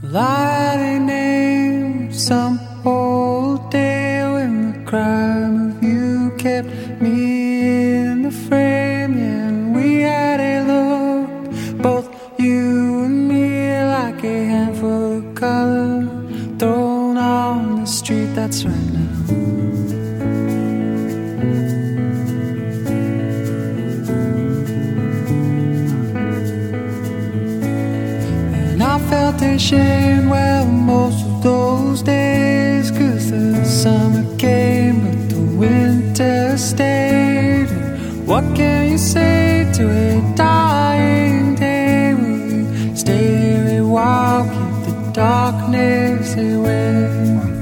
Lighting name some old day when the crime of you kept me in the frame. Yeah, and we had a look, both you and me, like a handful of color thrown on the street. That's right now. And I felt ashamed, well, most of those days, 'cause the summer came but the winter stayed. And what can you say to a dying day? Will you stay here a while, keep the darkness away?